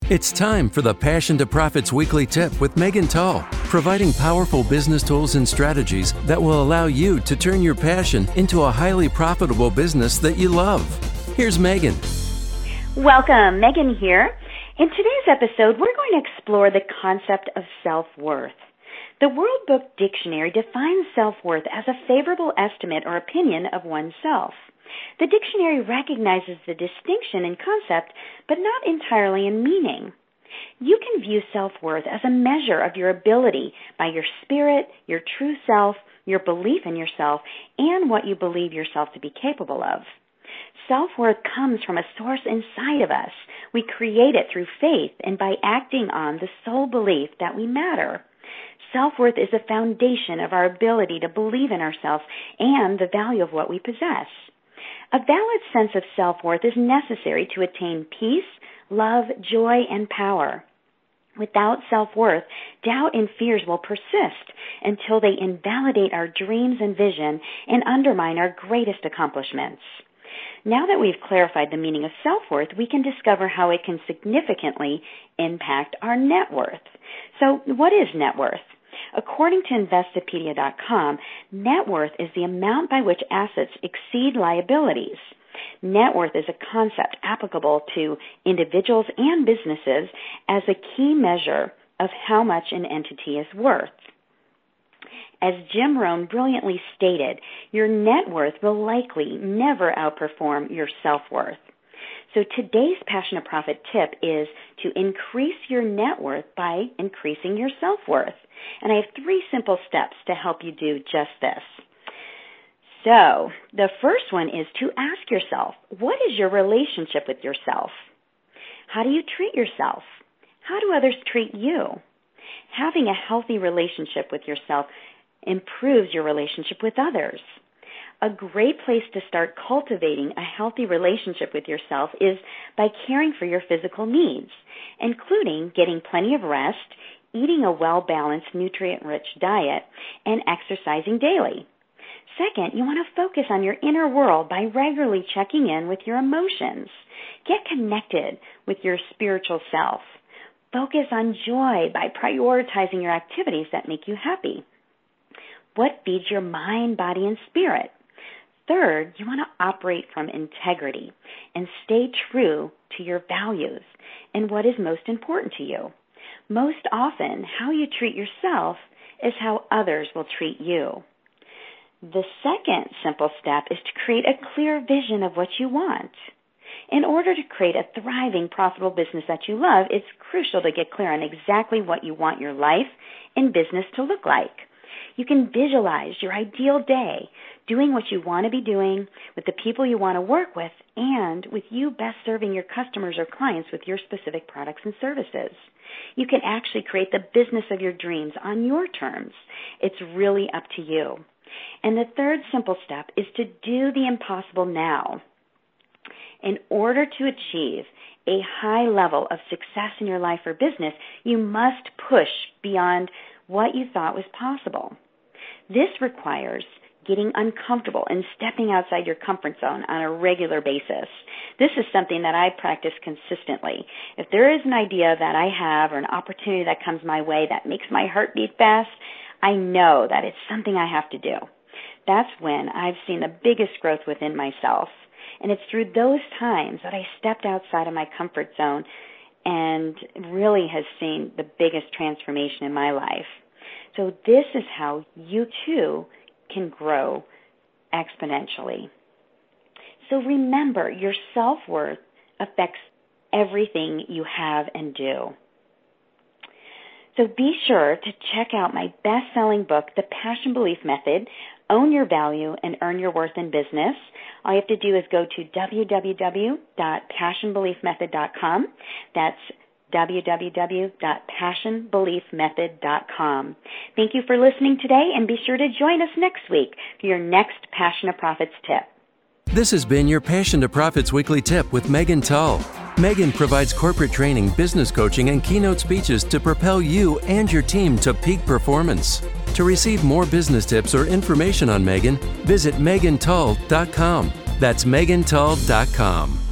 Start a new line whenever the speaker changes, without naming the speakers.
It's time for the Passion to Profits Weekly Tip with Megan Tull, providing powerful business tools and strategies that will allow you to turn your passion into a highly profitable business that you love. Here's Megan.
Welcome, Megan here. In today's episode, we're going to explore the concept of self-worth. The World Book Dictionary defines self-worth as a favorable estimate or opinion of oneself. The dictionary recognizes the distinction in concept, but not entirely in meaning. You can view self-worth as a measure of your ability by your spirit, your true self, your belief in yourself, and what you believe yourself to be capable of. Self-worth comes from a source inside of us. We create it through faith and by acting on the sole belief that we matter. Self-worth is the foundation of our ability to believe in ourselves and the value of what we possess. A valid sense of self-worth is necessary to attain peace, love, joy, and power. Without self-worth, doubt and fears will persist until they invalidate our dreams and vision and undermine our greatest accomplishments. Now that we've clarified the meaning of self-worth, we can discover how it can significantly impact our net worth. So, what is net worth? According to Investopedia.com, net worth is the amount by which assets exceed liabilities. Net worth is a concept applicable to individuals and businesses as a key measure of how much an entity is worth. As Jim Rohn brilliantly stated, your net worth will likely never outperform your self-worth. So today's Passion to Profit tip is to increase your net worth by increasing your self-worth. And I have 3 simple steps to help you do just this. So the first one is to ask yourself, what is your relationship with yourself? How do you treat yourself? How do others treat you? Having a healthy relationship with yourself improves your relationship with others. A great place to start cultivating a healthy relationship with yourself is by caring for your physical needs, including getting plenty of rest, eating a well-balanced, nutrient-rich diet, and exercising daily. Second, you want to focus on your inner world by regularly checking in with your emotions. Get connected with your spiritual self. Focus on joy by prioritizing your activities that make you happy. What feeds your mind, body, and spirit? Third, you want to operate from integrity and stay true to your values and what is most important to you. Most often, how you treat yourself is how others will treat you. The second simple step is to create a clear vision of what you want. In order to create a thriving, profitable business that you love, it's crucial to get clear on exactly what you want your life and business to look like. You can visualize your ideal day, doing what you want to be doing with the people you want to work with, and with you best serving your customers or clients with your specific products and services. You can actually create the business of your dreams on your terms. It's really up to you. And the third simple step is to do the impossible now. In order to achieve a high level of success in your life or business, you must push beyond what you thought was possible. This requires getting uncomfortable and stepping outside your comfort zone on a regular basis. This is something that I practice consistently. If there is an idea that I have or an opportunity that comes my way that makes my heart beat fast, I know that it's something I have to do. That's when I've seen the biggest growth within myself. And it's through those times that I stepped outside of my comfort zone and really has seen the biggest transformation in my life. So this is how you too can grow exponentially. So remember, your self-worth affects everything you have and do. So be sure to check out my best-selling book, The Passion Belief Method, Own Your Value and Earn Your Worth in Business. All you have to do is go to www.passionbeliefmethod.com. That's www.passionbeliefmethod.com. Thank you for listening today, and be sure to join us next week for your next Passion to Profits tip.
This has been your Passion to Profits Weekly Tip with Megan Tull. Megan provides corporate training, business coaching, and keynote speeches to propel you and your team to peak performance. To receive more business tips or information on Megan, visit megantull.com. That's megantull.com.